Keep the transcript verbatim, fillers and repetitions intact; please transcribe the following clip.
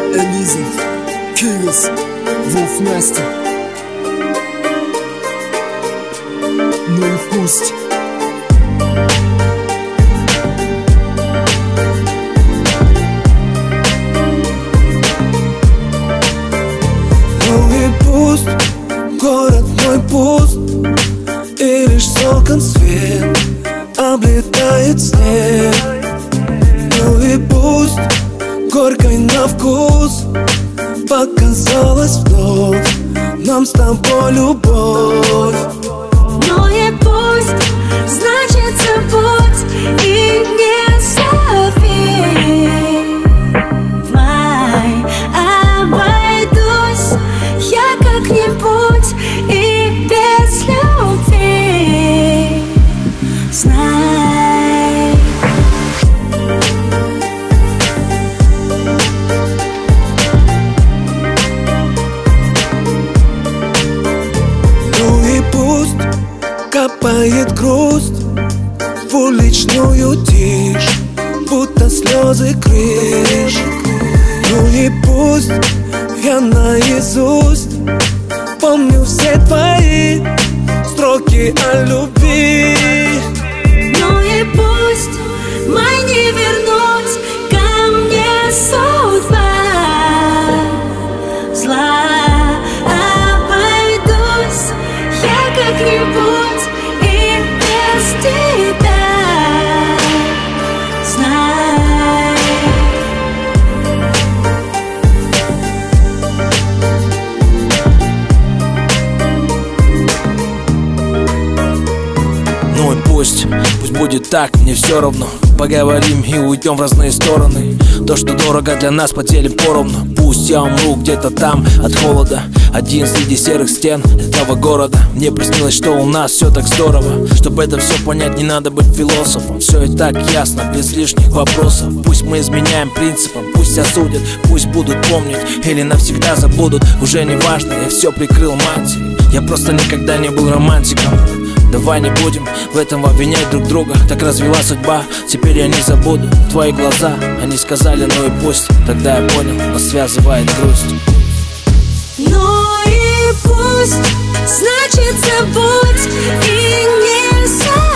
Элиза, Кирилс, Вулф, Настя. Ну и пусть. Ну и пусть город мой пуст, и лишь с окон свет облетает снег. Ну и пусть горькой на вкус показалась вновь нам с тобой любовь. Ну и пусть, значит, забудь и не зови. Май, обойдусь я как-нибудь и без любви. Знай. Ну и пусть капает грусть в уличную тишь, будто слезы крыш. Ну и пусть я наизусть помню все твои строки о любви. Ну и пусть май не вернуть ко мне судьба зла. Обойдусь я как-нибудь и без тебя. Знай. Ну и пусть, пусть будет так, мне все равно. Поговорим и уйдем в разные стороны. То, что дорого для нас, поделим поровну. Пусть я умру где-то там от холода, один среди серых стен этого города. Мне приснилось, что у нас все так здорово. Чтобы это все понять, не надо быть философом. Все и так ясно, без лишних вопросов. Пусть мы изменяем принципам, пусть осудят, пусть будут помнить или навсегда забудут. Уже не важно, я все прикрыл мантией. Я просто никогда не был романтиком. Давай не будем в этом обвинять друг друга. Так развела судьба, теперь я не забуду твои глаза. Они сказали, ну и пусть. Тогда я понял, нас связывает грусть. Ну и пусть, значит, забудь и не забудь.